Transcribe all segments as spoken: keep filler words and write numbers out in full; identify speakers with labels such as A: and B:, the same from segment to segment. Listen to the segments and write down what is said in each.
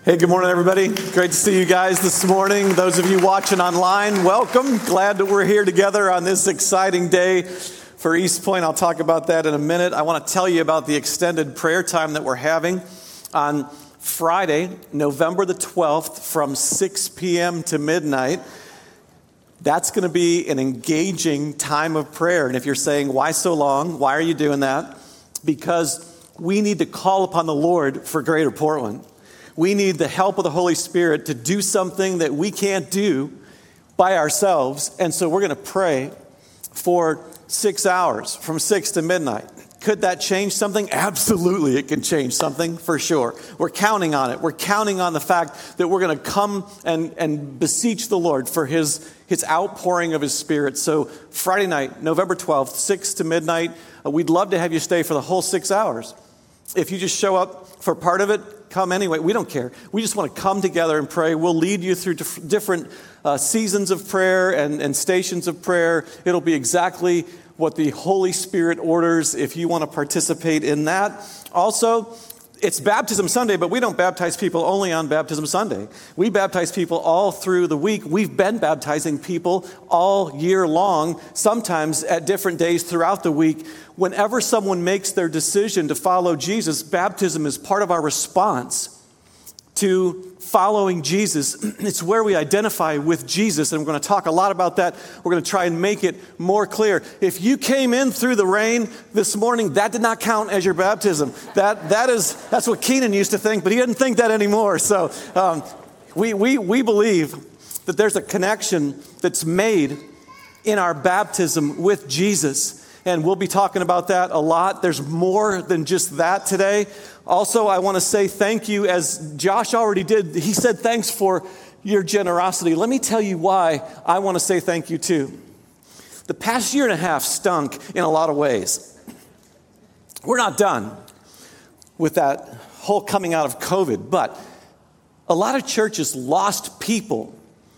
A: Hey, good morning, everybody. Great to see you guys this morning. Those of you watching online, welcome. Glad that we're here together on this exciting day for East Point. I'll talk about that in a minute. I want to tell you about the extended prayer time that we're having on Friday, November the twelfth, from six p.m. to midnight. That's going to be an engaging time of prayer. And if you're saying, why so long? Why are you doing that? Because we need to call upon the Lord for Greater Portland. We need the help of the Holy Spirit to do something that we can't do by ourselves. And so we're going to pray for six hours, from six to midnight. Could that change something? Absolutely, it can change something, for sure. We're counting on it. We're counting on the fact that we're going to come and, and beseech the Lord for his, his outpouring of his Spirit. So Friday night, November twelfth, six to midnight, uh, we'd love to have you stay for the whole six hours. If you just show up for part of it, come anyway. We don't care. We just want to come together and pray. We'll lead you through dif- different uh, seasons of prayer and, and stations of prayer. It'll be exactly what the Holy Spirit orders if you want to participate in that. Also, it's Baptism Sunday, but we don't baptize people only on Baptism Sunday. We baptize people all through the week. We've been baptizing people all year long, sometimes at different days throughout the week. Whenever someone makes their decision to follow Jesus, baptism is part of our response to following Jesus. It's where we identify with Jesus, and we're going to talk a lot about that. We're going to try and make it more clear. If you came in through the rain this morning, that did not count as your baptism. That that is that's what Keenan used to think, but he doesn't think that anymore. So um, we we we believe that there's a connection that's made in our baptism with Jesus. And we'll be talking about that a lot. There's more than just that today. Also, I want to say thank you, as Josh already did. He said thanks for your generosity. Let me tell you why I want to say thank you too. The past year and a half stunk in a lot of ways. We're not done with that whole coming out of COVID, but a lot of churches lost people.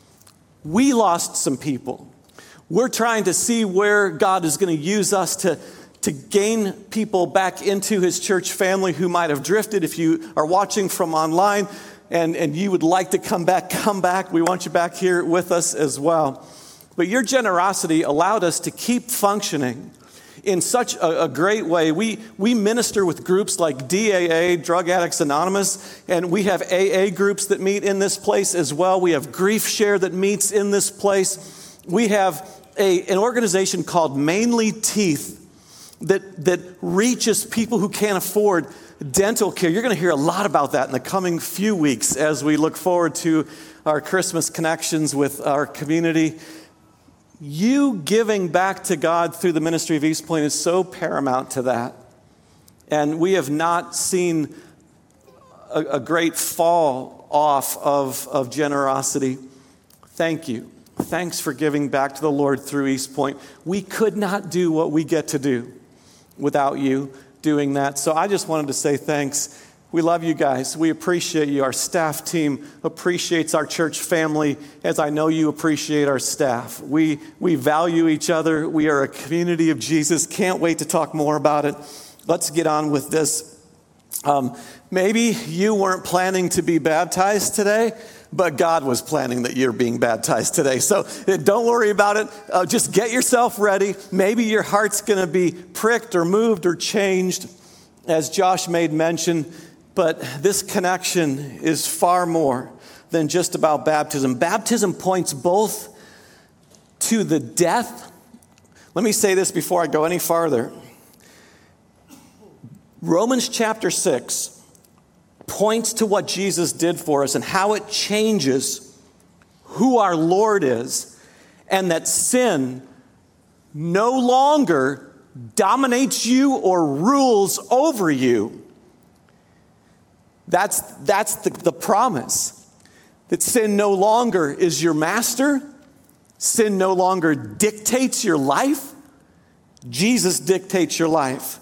A: We lost some people. We're trying to see where God is going to use us to, to gain people back into his church family who might have drifted. If you are watching from online and, and you would like to come back, come back. We want you back here with us as well. But your generosity allowed us to keep functioning in such a, a great way. We, we minister with groups like D A A, Drug Addicts Anonymous, and we have A A groups that meet in this place as well. We have Grief Share that meets in this place. We have a, an organization called Mainly Teeth that, that reaches people who can't afford dental care. You're going to hear a lot about that in the coming few weeks as we look forward to our Christmas connections with our community. You giving back to God through the ministry of East Point is so paramount to that. And we have not seen a, a great fall off of, of generosity. Thank you. Thanks for giving back to the Lord through East Point. We could not do what we get to do without you doing that. So I just wanted to say thanks. We love you guys. We appreciate you. Our staff team appreciates our church family, as I know you appreciate our staff. We, we value each other. We are a community of Jesus. Can't wait to talk more about it. Let's get on with this. Um, maybe you weren't planning to be baptized today, but God was planning that you're being baptized today. So don't worry about it. Uh, just get yourself ready. Maybe your heart's going to be pricked or moved or changed, as Josh made mention. But this connection is far more than just about baptism. Baptism points both to the death. Let me say this before I go any farther. Romans chapter six points to what Jesus did for us and how it changes who our Lord is, and that sin no longer dominates you or rules over you. That's, that's the, the promise, that sin no longer is your master. Sin no longer dictates your life. Jesus dictates your life.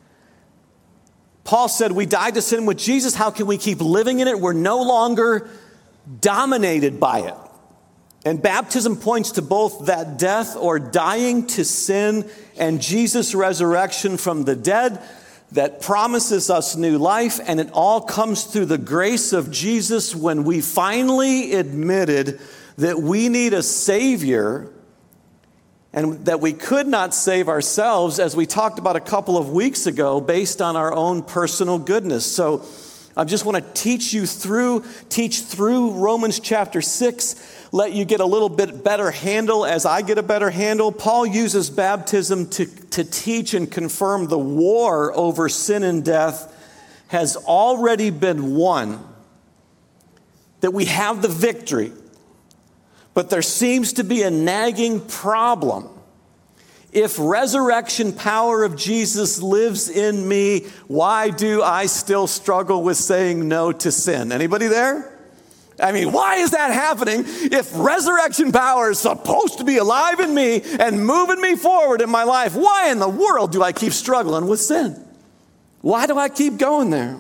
A: Paul said, we died to sin with Jesus. How can we keep living in it? We're no longer dominated by it. And baptism points to both that death or dying to sin and Jesus' resurrection from the dead. that promises us new life, and it all comes through the grace of Jesus when we finally admitted that we need a Savior and that we could not save ourselves, as we talked about a couple of weeks ago, based on our own personal goodness. So I just want to teach you through, teach through Romans chapter six, let you get a little bit better handle as I get a better handle. Paul uses baptism to, to teach and confirm the war over sin and death has already been won, that we have the victory. But there seems to be a nagging problem. If resurrection power of Jesus lives in me, why do I still struggle with saying no to sin? Anybody there? I mean, why is that happening if resurrection power is supposed to be alive in me and moving me forward in my life? Why in the world do I keep struggling with sin? Why do I keep going there?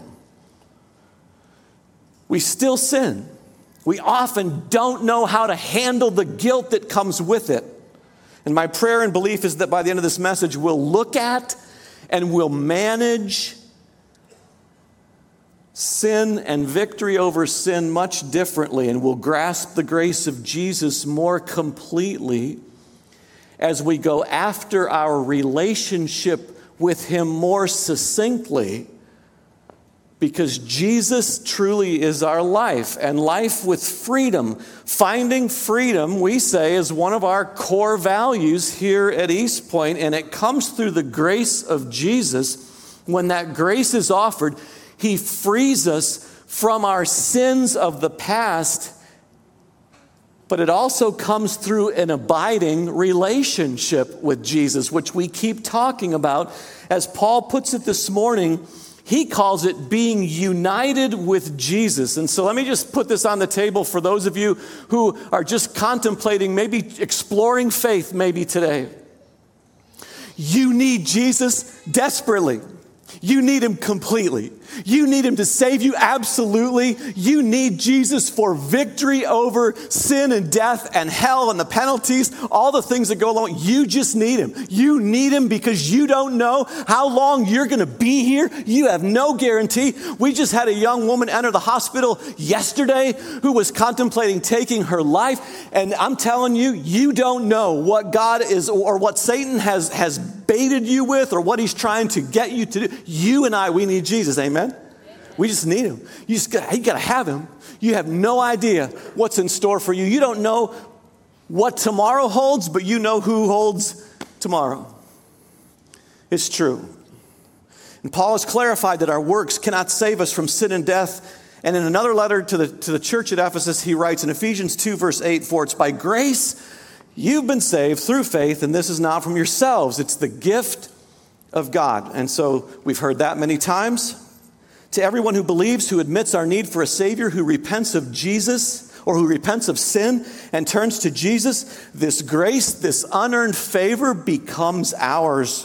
A: We still sin. We often don't know how to handle the guilt that comes with it. And my prayer and belief is that by the end of this message, we'll look at and we'll manage sin and victory over sin much differently, and we'll grasp the grace of Jesus more completely as we go after our relationship with Him more succinctly, because Jesus truly is our life, and life with freedom. Finding freedom, we say, is one of our core values here at East Point, and it comes through the grace of Jesus. When that grace is offered, He frees us from our sins of the past, but it also comes through an abiding relationship with Jesus, which we keep talking about. As Paul puts it this morning, he calls it being united with Jesus. And so let me just put this on the table for those of you who are just contemplating, maybe exploring faith maybe today. You need Jesus desperately. You need Him completely. You need Him to save you absolutely. You need Jesus for victory over sin and death and hell and the penalties, all the things that go along. You just need Him. You need Him because you don't know how long you're going to be here. You have no guarantee. We just had a young woman enter the hospital yesterday who was contemplating taking her life. And I'm telling you, you don't know what God is or what Satan has, has baited you with or what he's trying to get you to do. You and I, we need Jesus. Amen? We just need Him. You just got, you got to have Him. You have no idea what's in store for you. You don't know what tomorrow holds, but you know who holds tomorrow. It's true. And Paul has clarified that our works cannot save us from sin and death. And in another letter to the, to the church at Ephesus, he writes in Ephesians two, verse eight, "For it's by grace you've been saved through faith, and this is not from yourselves. It's the gift of God." And so we've heard that many times. To everyone who believes, who admits our need for a Savior, who repents of Jesus, or who repents of sin and turns to Jesus, this grace, this unearned favor becomes ours.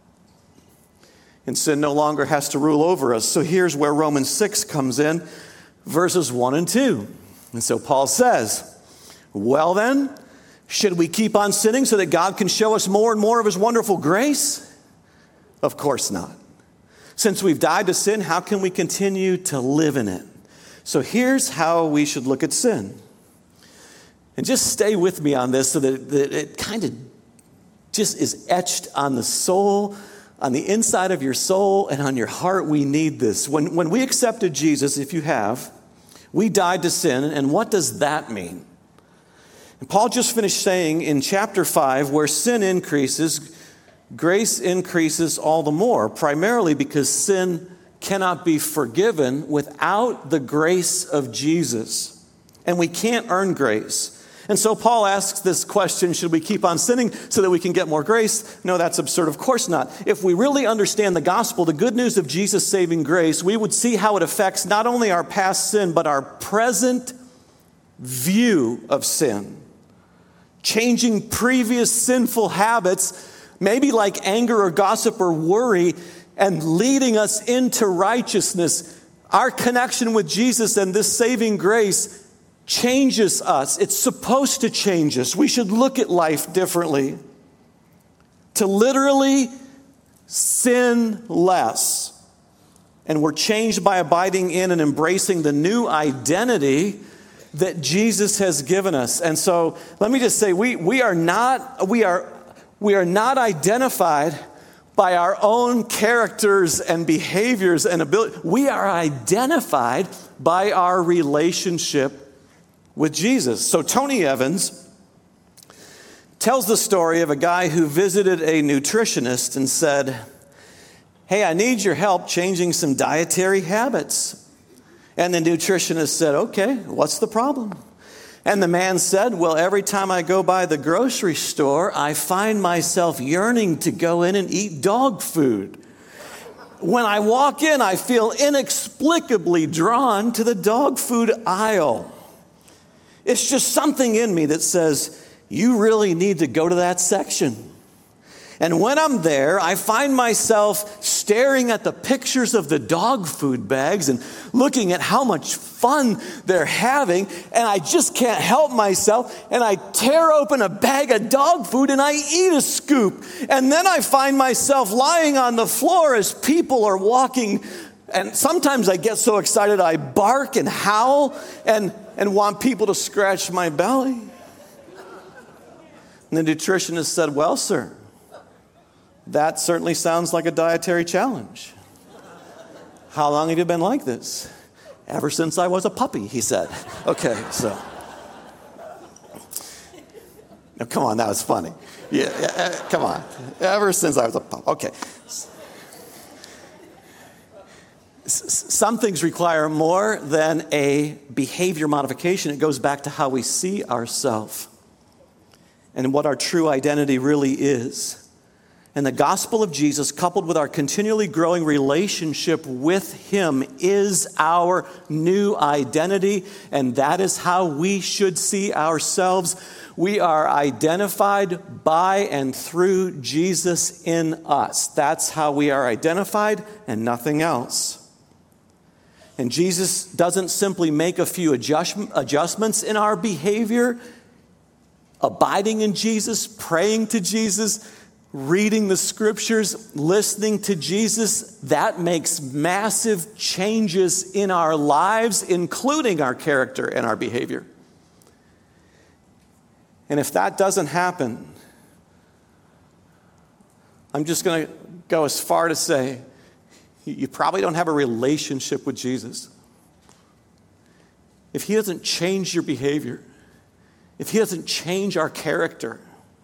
A: And sin no longer has to rule over us. So here's where Romans six comes in, verses one and two. And so Paul says, "Well then, should we keep on sinning so that God can show us more and more of His wonderful grace? Of course not. Since we've died to sin, how can we continue to live in it?" So here's how we should look at sin. And just stay with me on this so that, that it kind of just is etched on the soul, on the inside of your soul and on your heart. We need this. When, when we accepted Jesus, if you have, we died to sin. And what does that mean? And Paul just finished saying in chapter five, where sin increases, grace increases all the more, primarily because sin cannot be forgiven without the grace of Jesus. And we can't earn grace. And so Paul asks this question, should we keep on sinning so that we can get more grace? No, that's absurd. Of course not. If we really understand the gospel, the good news of Jesus' saving grace, we would see how it affects not only our past sin, but our present view of sin. Changing previous sinful habits, maybe like anger or gossip or worry, and leading us into righteousness. Our connection with Jesus and this saving grace changes us. It's supposed to change us. We should look at life differently. To literally sin less. And we're changed by abiding in and embracing the new identity that Jesus has given us. And so let me just say, we, we are not, we are, we are not identified by our own characters and behaviors and ability. We are identified by our relationship with Jesus. So Tony Evans tells the story of a guy who visited a nutritionist and said, "Hey, I need your help changing some dietary habits." And the nutritionist said, "Okay, what's the problem?" And the man said, "Well, every time I go by the grocery store, I find myself yearning to go in and eat dog food. When I walk in, I feel inexplicably drawn to the dog food aisle. It's just something in me that says, you really need to go to that section. And when I'm there, I find myself staring at the pictures of the dog food bags and looking at how much fun they're having, and I just can't help myself, and I tear open a bag of dog food and I eat a scoop. And then I find myself lying on the floor as people are walking, and sometimes I get so excited I bark and howl and, and want people to scratch my belly." And the nutritionist said, "Well, sir, that certainly sounds like a dietary challenge. How long have you been like this?" "Ever since I was a puppy," he said. Okay, so. Now, come on, that was funny. Yeah, yeah, come on. Ever since I was a puppy. Okay. Some things require more than a behavior modification. It goes back to how we see ourselves and what our true identity really is. And the gospel of Jesus, coupled with our continually growing relationship with him, is our new identity, and that is how we should see ourselves. We are identified by and through Jesus in us. That's how we are identified and nothing else. And Jesus doesn't simply make a few adjust- adjustments in our behavior. Abiding in Jesus, praying to Jesus, reading the scriptures, listening to Jesus, that makes massive changes in our lives, including our character and our behavior. And if that doesn't happen, I'm just going to go as far to say, you probably don't have a relationship with Jesus. If he doesn't change your behavior, if he doesn't change our character.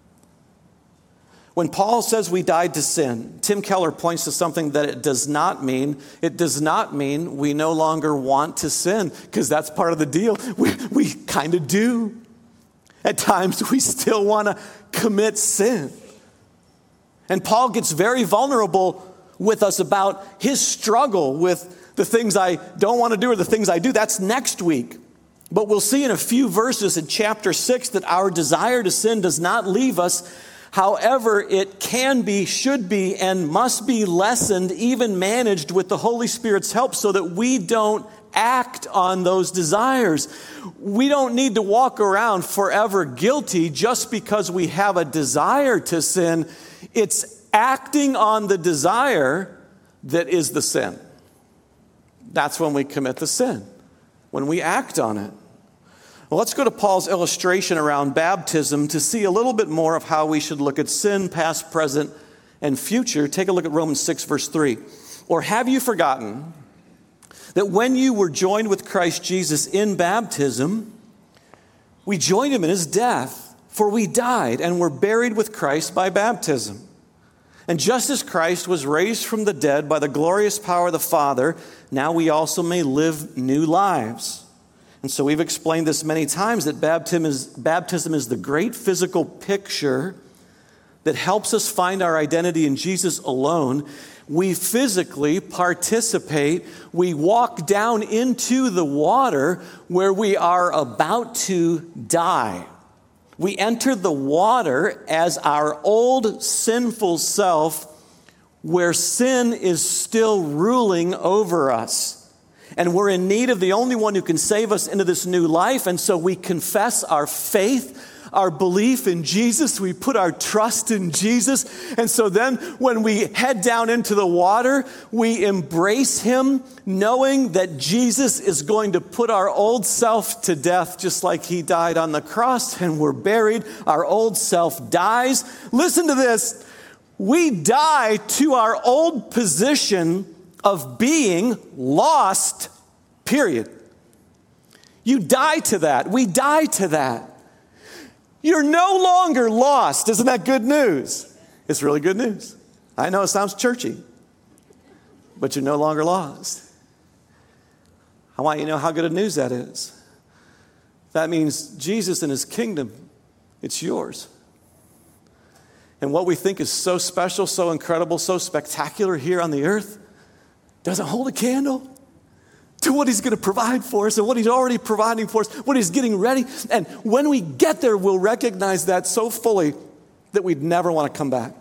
A: When Paul says we died to sin, Tim Keller points to something that it does not mean. It does not mean we no longer want to sin, because that's part of the deal. We, we kind of do. At times, we still want to commit sin. And Paul gets very vulnerable with us about his struggle with the things I don't want to do or the things I do. That's next week. But we'll see in a few verses in chapter six that our desire to sin does not leave us. However, it can be, should be, and must be lessened, even managed with the Holy Spirit's help, so that we don't act on those desires. We don't need to walk around forever guilty just because we have a desire to sin. It's acting on the desire that is the sin. That's when we commit the sin, when we act on it. Well, let's go to Paul's illustration around baptism to see a little bit more of how we should look at sin, past, present, and future. Take a look at Romans six, verse three. "Or have you forgotten that when you were joined with Christ Jesus in baptism, we joined him in his death, for we died and were buried with Christ by baptism. And just as Christ was raised from the dead by the glorious power of the Father, now we also may live new lives." And so we've explained this many times, that baptism is, baptism is the great physical picture that helps us find our identity in Jesus alone. We physically participate. We walk down into the water where we are about to die. We enter the water as our old sinful self, where sin is still ruling over us. And we're in need of the only one who can save us into this new life. And so we confess our faith, our belief in Jesus. We put our trust in Jesus. And so then when we head down into the water, we embrace him, knowing that Jesus is going to put our old self to death, just like he died on the cross, and we're buried. Our old self dies. Listen to this. We die to our old position of being lost, period. You die to that. We die to that. You're no longer lost. Isn't that good news? It's really good news. I know it sounds churchy, but you're no longer lost. I want you to know how good of news that is. That means Jesus and his kingdom, it's yours. And what we think is so special, so incredible, so spectacular here on the earth doesn't hold a candle to what he's going to provide for us and what he's already providing for us, what he's getting ready. And when we get there, we'll recognize that so fully that we'd never want to come back.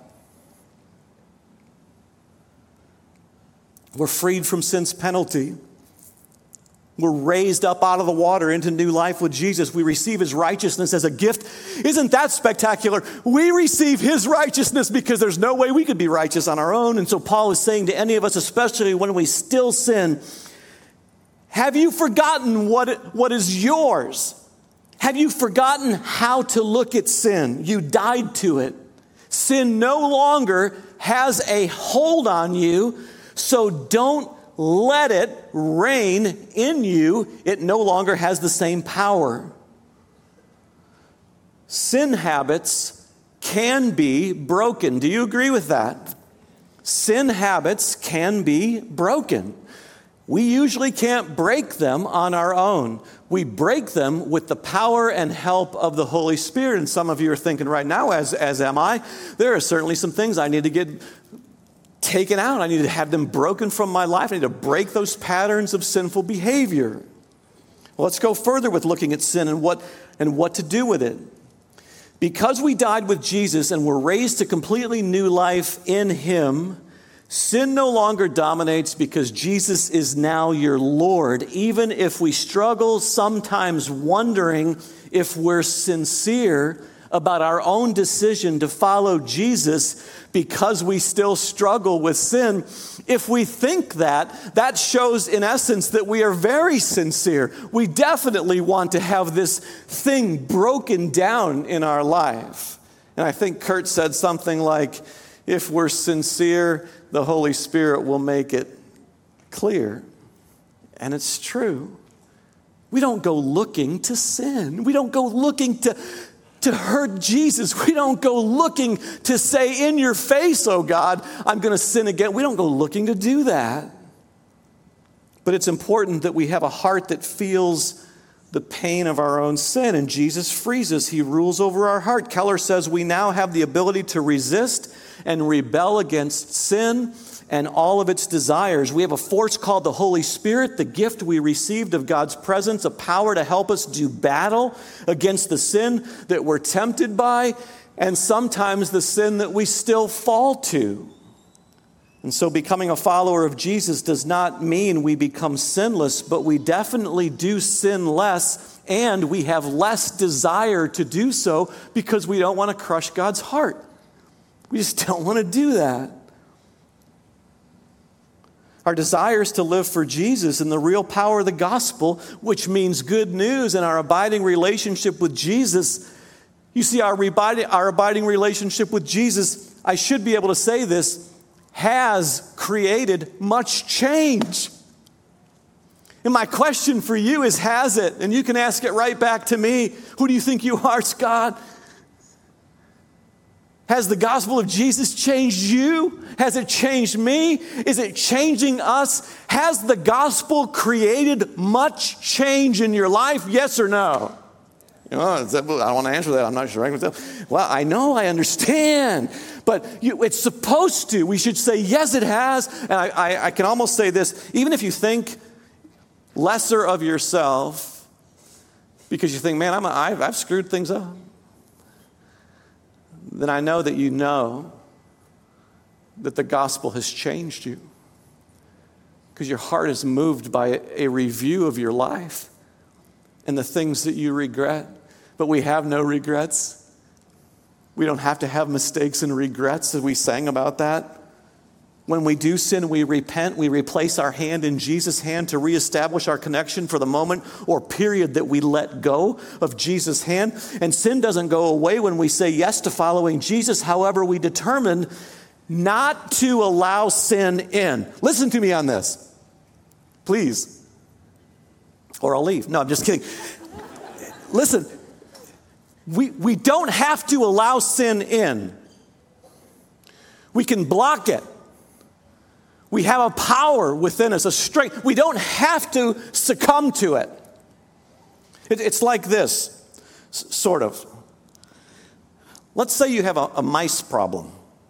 A: We're freed from sin's penalty. We're raised up out of the water into new life with Jesus. We receive his righteousness as a gift. Isn't that spectacular? We receive his righteousness because there's no way we could be righteous on our own. And so Paul is saying to any of us, especially when we still sin, have you forgotten what, what is yours? Have you forgotten how to look at sin? You died to it. Sin no longer has a hold on you, so don't let it reign in you. It no longer has the same power. Sin habits can be broken. Do you agree with that? Sin habits can be broken. We usually can't break them on our own. We break them with the power and help of the Holy Spirit. And some of you are thinking right now, as, as am I, there are certainly some things I need to get taken out. I need to have them broken from my life. I need to break those patterns of sinful behavior. Well, let's go further with looking at sin and what, and what to do with it. Because we died with Jesus and were raised to completely new life in him, sin no longer dominates because Jesus is now your Lord, even if we struggle sometimes wondering if we're sincere about our own decision to follow Jesus because we still struggle with sin. If we think that, that shows in essence that we are very sincere. We definitely want to have this thing broken down in our life. And I think Kurt said something like, if we're sincere, the Holy Spirit will make it clear. And it's true. We don't go looking to sin. We don't go looking to, to hurt Jesus. We don't go looking to say, in your face, oh God, I'm going to sin again. We don't go looking to do that. But it's important that we have a heart that feels the pain of our own sin. And Jesus frees us. He rules over our heart. Keller says we now have the ability to resist and rebel against sin and all of its desires. We have a force called the Holy Spirit, the gift we received of God's presence, a power to help us do battle against the sin that we're tempted by, and sometimes the sin that we still fall to. And so becoming a follower of Jesus does not mean we become sinless, but we definitely do sin less, and we have less desire to do so because we don't want to crush God's heart. We just don't want to do that. Our desire is to live for Jesus and the real power of the gospel, which means good news and our abiding relationship with Jesus. You see, our abiding, our abiding relationship with Jesus, I should be able to say this, has created much change. And my question for you is, has it? And you can ask it right back to me. Who do you think you are, Scott? Has the gospel of Jesus changed you? Has it changed me? Is it changing us? Has the gospel created much change in your life? Yes or no? You know, I don't want to answer that. I'm not sure. Well, I know, I understand. But you, it's supposed to. We should say, yes, it has. And I, I, I can almost say this, even if you think lesser of yourself, because you think, man, I'm a, I've, I've screwed things up, then I know that you know that the gospel has changed you, because your heart is moved by a review of your life and the things that you regret, but we have no regrets. We don't have to have mistakes and regrets, as we sang about that. When we do sin, we repent. We replace our hand in Jesus' hand to reestablish our connection for the moment or period that we let go of Jesus' hand. And sin doesn't go away when we say yes to following Jesus. However, we determine not to allow sin in. Listen to me on this, please, or I'll leave. No, I'm just kidding. Listen. We, we don't have to allow sin in. We can block it. We have a power within us, a strength. We don't have to succumb to it. it it's like this, s- sort of. Let's say you have a, a mice problem.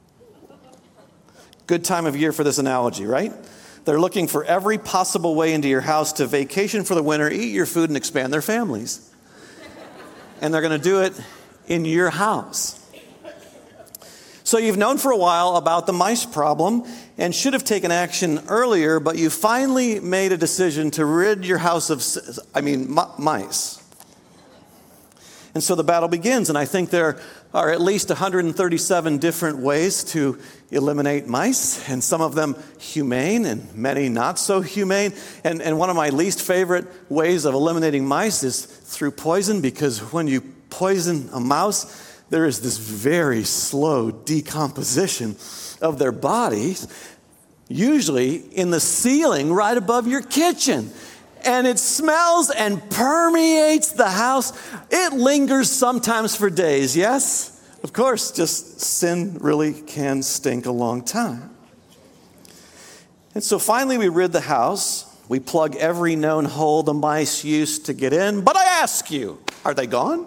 A: Good time of year for this analogy, right? They're looking for every possible way into your house to vacation for the winter, eat your food, and expand their families. And they're going to do it in your house. So you've known for a while about the mice problem and should have taken action earlier, but you finally made a decision to rid your house of, I mean, m- mice. And so the battle begins, and I think there are at least one hundred thirty-seven different ways to eliminate mice, and some of them humane and many not so humane. And, and one of my least favorite ways of eliminating mice is through poison, because when you poison a mouse, there is this very slow decomposition of their bodies, usually in the ceiling right above your kitchen. And it smells and permeates the house. It lingers sometimes for days, yes? Of course, just sin really can stink a long time. And so finally we rid the house. We plug every known hole the mice used to get in. But I ask you, are they gone?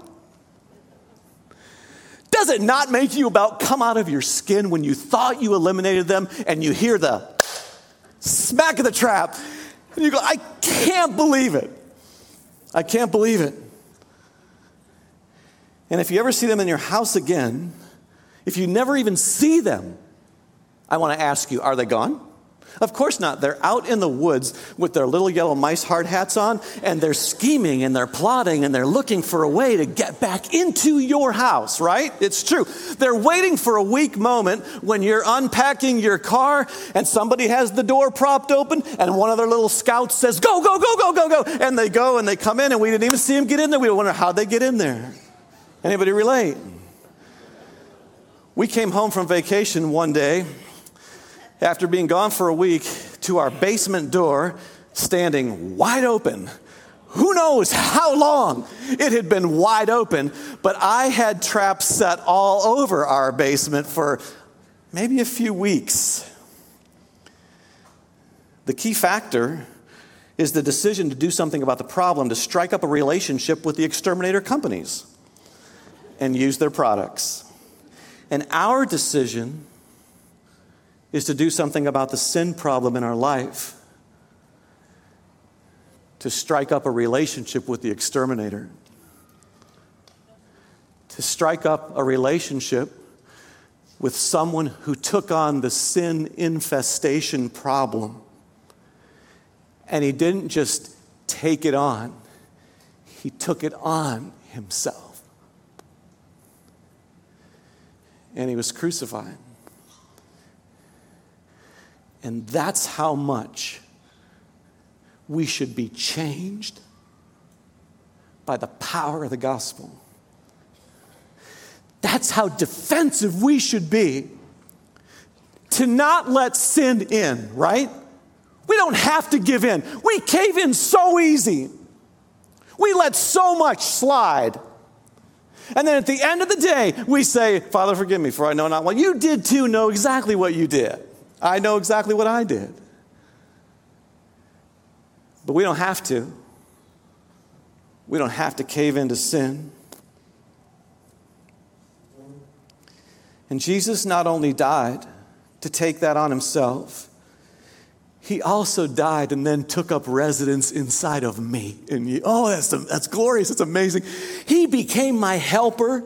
A: Does it not make you about come out of your skin when you thought you eliminated them and you hear the smack of the trap? And you go, I can't believe it. I can't believe it. And if you ever see them in your house again, if you never even see them, I want to ask you, are they gone? Of course not. They're out in the woods with their little yellow mice hard hats on, and they're scheming and they're plotting and they're looking for a way to get back into your house, right? It's true. They're waiting for a weak moment when you're unpacking your car and somebody has the door propped open and one of their little scouts says, go, go, go, go, go, go. And they go and they come in and we didn't even see them get in there. We wonder how'd they get in there. Anybody relate? We came home from vacation one day after being gone for a week to our basement door standing wide open. Who knows how long it had been wide open, but I had traps set all over our basement for maybe a few weeks. The key factor is the decision to do something about the problem, to strike up a relationship with the exterminator companies and use their products. And our decision is to do something about the sin problem in our life, to strike up a relationship with the exterminator, to strike up a relationship with someone who took on the sin infestation problem. And he didn't just take it on, he took it on himself. And he was crucified. And that's how much we should be changed by the power of the gospel. That's how defensive we should be to not let sin in, right? We don't have to give in. We cave in so easy. We let so much slide. And then at the end of the day, we say, Father, forgive me, for I know not what. You did too know exactly what you did. I know exactly what I did. But we don't have to. We don't have to cave into sin. And Jesus not only died to take that on himself, he also died and then took up residence inside of me. And you, oh, that's, that's glorious. It's amazing. He became my helper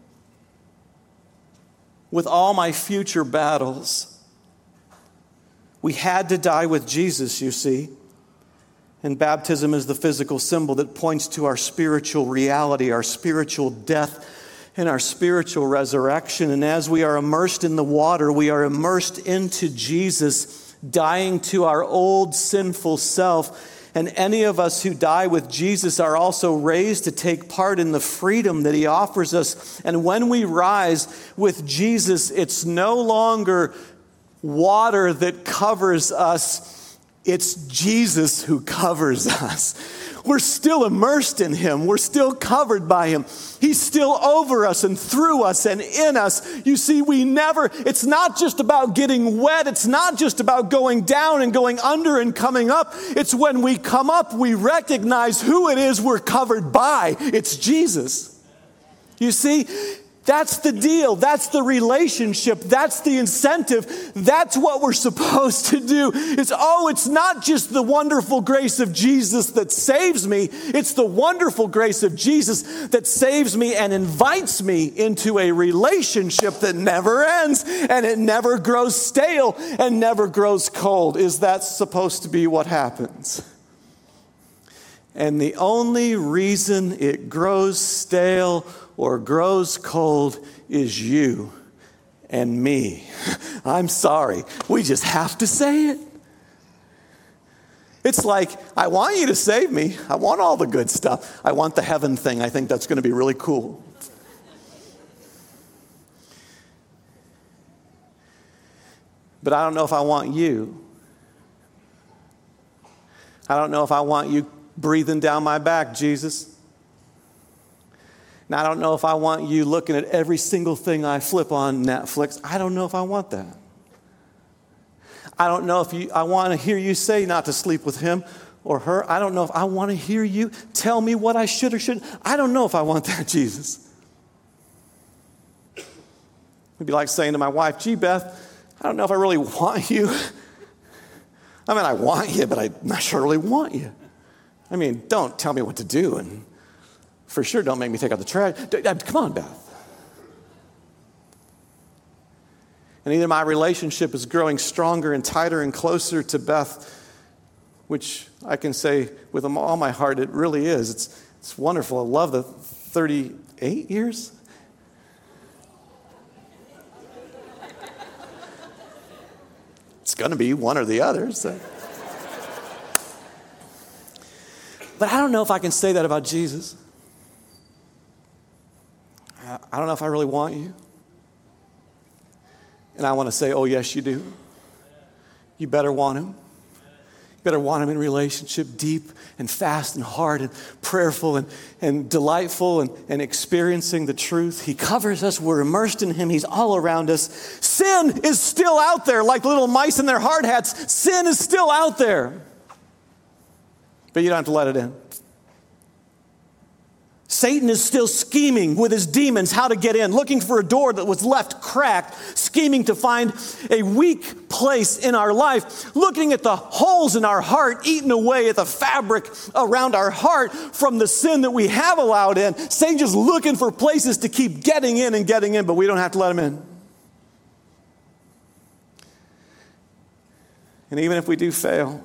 A: with all my future battles. We had to die with Jesus, you see. And baptism is the physical symbol that points to our spiritual reality, our spiritual death, and our spiritual resurrection. And as we are immersed in the water, we are immersed into Jesus, dying to our old sinful self. And any of us who die with Jesus are also raised to take part in the freedom that he offers us. And when we rise with Jesus, it's no longer water that covers us. It's Jesus who covers us. We're still immersed in him. We're still covered by him. He's still over us and through us and in us. You see, we never, it's not just about getting wet. It's not just about going down and going under and coming up. It's when we come up, we recognize who it is we're covered by. It's Jesus. You see, that's the deal. That's the relationship. That's the incentive. That's what we're supposed to do. It's, oh, it's not just the wonderful grace of Jesus that saves me. It's the wonderful grace of Jesus that saves me and invites me into a relationship that never ends and it never grows stale and never grows cold. Is that supposed to be what happens? And the only reason it grows stale or grows cold is you and me. I'm sorry. We just have to say it. It's like, I want you to save me. I want all the good stuff. I want the heaven thing. I think that's going to be really cool. But I don't know if I want you. I don't know if I want you breathing down my back, Jesus. Now, I don't know if I want you looking at every single thing I flip on Netflix. I don't know if I want that. I don't know if you, I want to hear you say not to sleep with him or her. I don't know if I want to hear you tell me what I should or shouldn't. I don't know if I want that, Jesus. It'd be like saying to my wife, gee, Beth, I don't know if I really want you. I mean, I want you, but I'm not sure I really want you. I mean, don't tell me what to do, and for sure don't make me take out the trash. Come on, Beth. And either my relationship is growing stronger and tighter and closer to Beth, which I can say with all my heart, it really is. It's, it's wonderful. I love the thirty-eight years. It's going to be one or the other. So. But I don't know if I can say that about Jesus. I don't know if I really want you. And I want to say, oh, yes, you do. You better want him. You better want him in relationship, deep and fast and hard and prayerful and, and delightful and, and experiencing the truth. He covers us. We're immersed in him. He's all around us. Sin is still out there like little mice in their hard hats. Sin is still out there. But you don't have to let it in. Satan is still scheming with his demons how to get in, looking for a door that was left cracked, scheming to find a weak place in our life, looking at the holes in our heart, eating away at the fabric around our heart from the sin that we have allowed in. Satan just looking for places to keep getting in and getting in, but we don't have to let him in. And even if we do fail,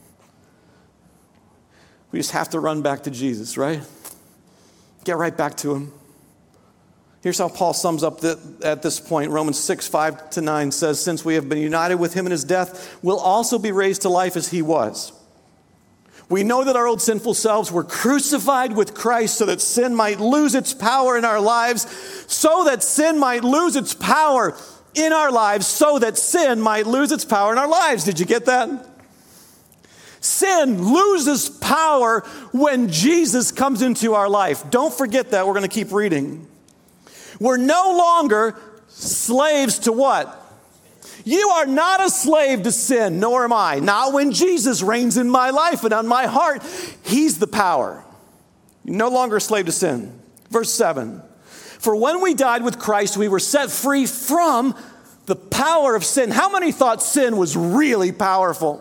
A: we just have to run back to Jesus, right? Get right back to him. Here's how Paul sums up the, at this point. Romans six, five to nine says, since we have been united with him in his death, we'll also be raised to life as he was. We know that our old sinful selves were crucified with Christ so that sin might lose its power in our lives, so that sin might lose its power in our lives, so that sin might lose its power in our lives. Did you get that? Sin loses power when Jesus comes into our life. Don't forget that. We're going to keep reading. We're no longer slaves to what? You are not a slave to sin, nor am I. Not when Jesus reigns in my life and on my heart. He's the power. You're no longer a slave to sin. Verse seven. For when we died with Christ, we were set free from the power of sin. How many thought sin was really powerful?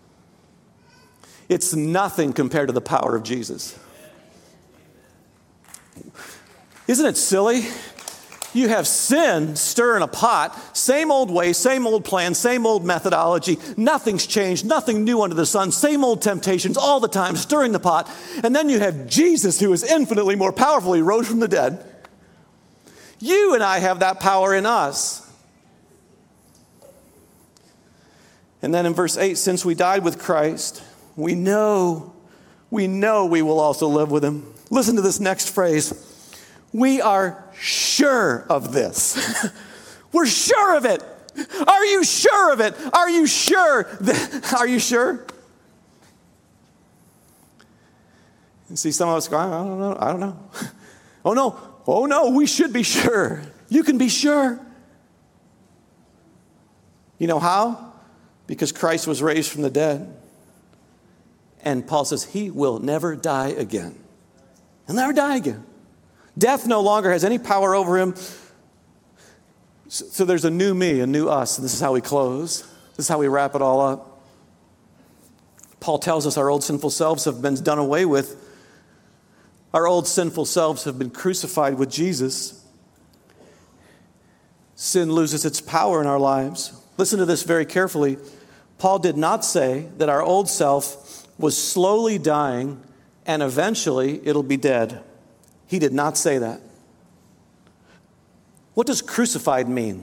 A: It's nothing compared to the power of Jesus. Isn't it silly? you have sin stirring a pot, same old way, same old plan, same old methodology. Nothing's changed, nothing new under the sun, same old temptations all the time, stirring the pot. And then you have Jesus, who is infinitely more powerful. He rose from the dead. You and I have that power in us. And then in verse eight, since we died with Christ, we know, we know we will also live with him. Listen to this next phrase. We are sure of this. We're sure of it. Are you sure of it? Are you sure? That, are you sure? And see, some of us go, I don't know. I don't know. Oh, no. Oh, no, we should be sure. You can be sure. You know how? Because Christ was raised from the dead. And Paul says he will never die again. He'll never die again. Death no longer has any power over him. So there's a new me, a new us. And this is how we close. This is how we wrap it all up. Paul tells us our old sinful selves have been done away with. Our old sinful selves have been crucified with Jesus. Sin loses its power in our lives. Listen to this very carefully. Paul did not say that our old self was slowly dying and eventually it'll be dead. He did not say that. What does crucified mean?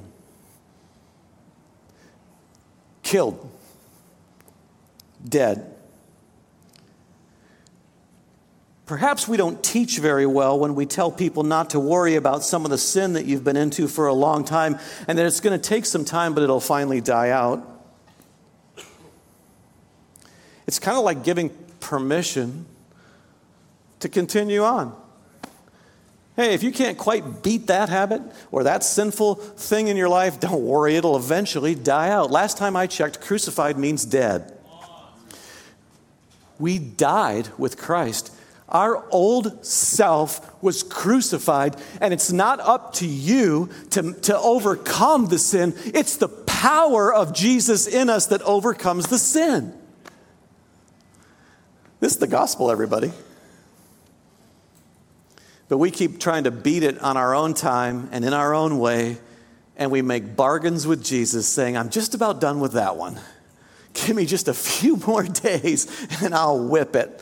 A: Killed. Dead. Perhaps we don't teach very well when we tell people not to worry about some of the sin that you've been into for a long time and that it's going to take some time, but it'll finally die out. It's kind of like giving permission to continue on. Hey, if you can't quite beat that habit or that sinful thing in your life, don't worry, it'll eventually die out. Last time I checked, crucified means dead. We died with Christ. Our old self was crucified, and it's not up to you to, to overcome the sin. It's the power of Jesus in us that overcomes the sin. This is the gospel, everybody. But we keep trying to beat it on our own time and in our own way, and we make bargains with Jesus saying, I'm just about done with that one. Give me just a few more days and I'll whip it.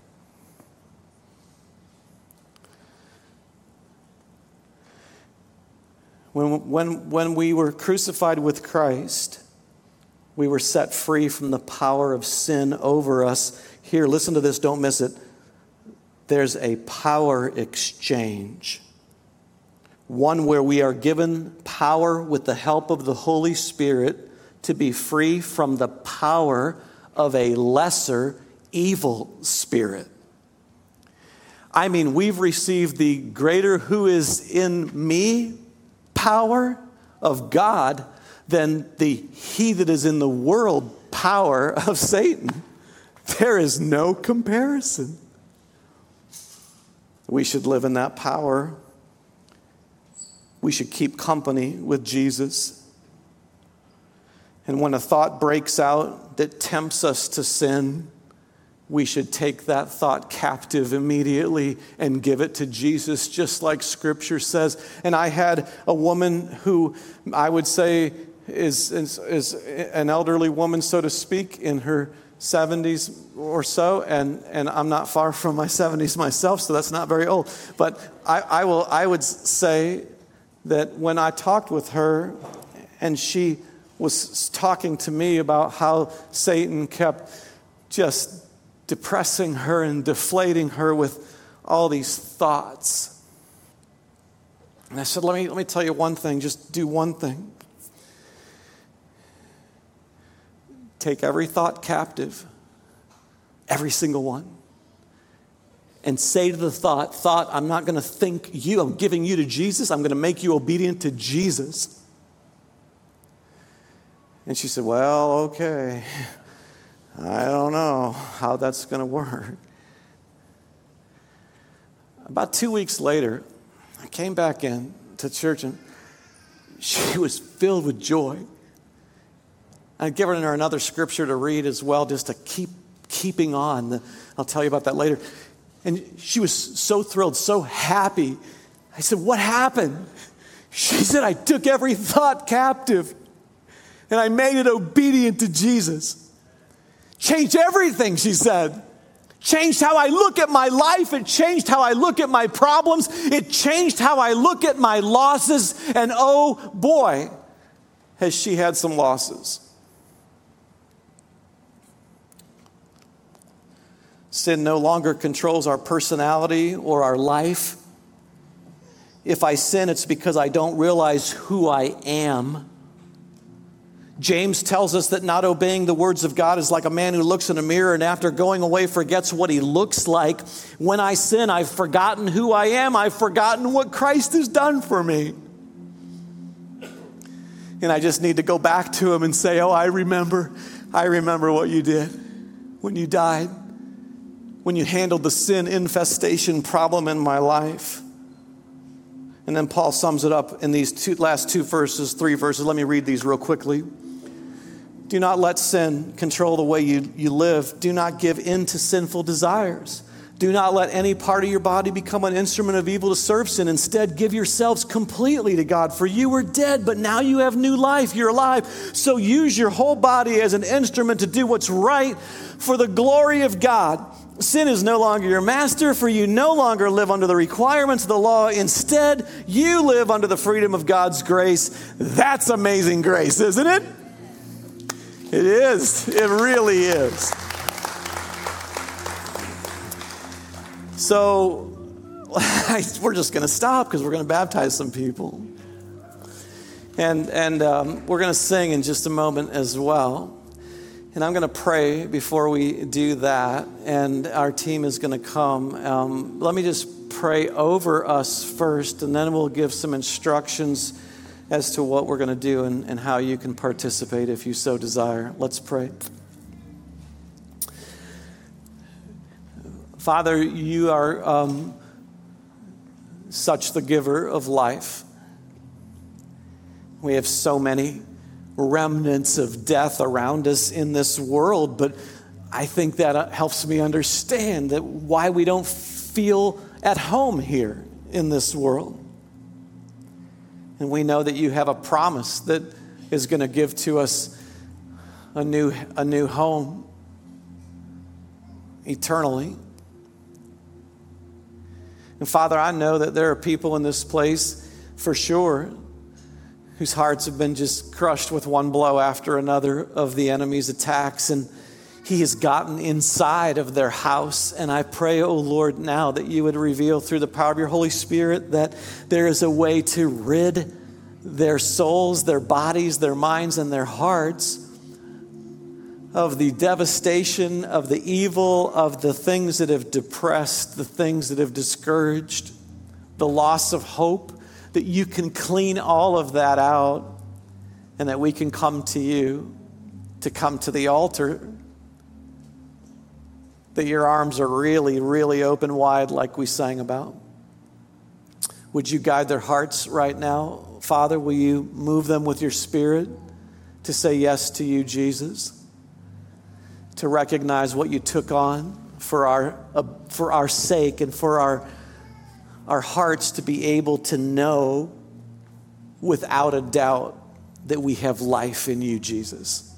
A: When, when, when we were crucified with Christ, we were set free from the power of sin over us. Here, listen to this, don't miss it. There's a power exchange. One where we are given power with the help of the Holy Spirit to be free from the power of a lesser evil spirit. I mean, we've received the greater who is in me power of God than the he that is in the world power of Satan. There is no comparison. We should live in that power. We should keep company with Jesus. And when a thought breaks out that tempts us to sin, we should take that thought captive immediately and give it to Jesus, just like Scripture says. And I had a woman who I would say is, is, is an elderly woman, so to speak, in her seventies or so, and, and I'm not far from my seventies myself, so that's not very old. But I, I will I would say that when I talked with her and she was talking to me about how Satan kept just depressing her and deflating her with all these thoughts. And I said, let me, let me tell you one thing, just do one thing. Take every thought captive, every single one, and say to the thought, thought, I'm not going to think you, I'm giving you to Jesus, I'm going to make you obedient to Jesus. And she said, well, okay, I don't know how that's going to work. About two weeks later, I came back in to church and she was filled with joy. I'd given her another scripture to read as well, just to keep keeping on. I'll tell you about that later. And she was so thrilled, so happy. I said, what happened? She said, I took every thought captive and I made it obedient to Jesus. Changed everything, she said. Changed how I look at my life. It changed how I look at my problems. It changed how I look at my losses. And oh boy, has she had some losses. Sin no longer controls our personality or our life. If I sin, it's because I don't realize who I am. James tells us that not obeying the words of God is like a man who looks in a mirror and after going away forgets what he looks like. When I sin, I've forgotten who I am. I've forgotten what Christ has done for me. And I just need to go back to him and say, oh, I remember, I remember what you did when you died, when you handled the sin infestation problem in my life. And then Paul sums it up in these two, last two verses, three verses. Let me read these real quickly. Do not let sin control the way you, you live. Do not give in to sinful desires. Do not let any part of your body become an instrument of evil to serve sin. Instead, give yourselves completely to God. For you were dead, but now you have new life. You're alive. So use your whole body as an instrument to do what's right for the glory of God. Sin is no longer your master, for you no longer live under the requirements of the law. Instead, you live under the freedom of God's grace. That's amazing grace, isn't it? It is. It really is. So, we're just going to stop because we're going to baptize some people. And, and um, we're going to sing in just a moment as well. And I'm going to pray before we do that, and our team is going to come. Um, let me just pray over us first, and then we'll give some instructions as to what we're going to do and, and how you can participate if you so desire. Let's pray. Father, you are um, such the giver of life. We have so many remnants of death around us in this world, but I think that helps me understand that why we don't feel at home here in this world. And we know that you have a promise that is going to give to us a new, a new home eternally. And Father, I know that there are people in this place for sure whose hearts have been just crushed with one blow after another of the enemy's attacks. And he has gotten inside of their house. And I pray, oh Lord, now that you would reveal through the power of your Holy Spirit that there is a way to rid their souls, their bodies, their minds, and their hearts of the devastation, of the evil, of the things that have depressed, the things that have discouraged, the loss of hope, that you can clean all of that out and that we can come to you, to come to the altar, that your arms are really, really open wide like we sang about. Would you guide their hearts right now? Father, will you move them with your Spirit to say yes to you, Jesus? To recognize what you took on for our uh, for our sake and for our our hearts to be able to know without a doubt that we have life in you, Jesus.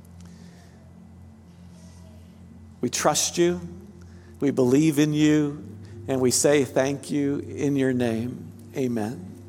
A: We trust you, we believe in you, and we say thank you in your name. Amen.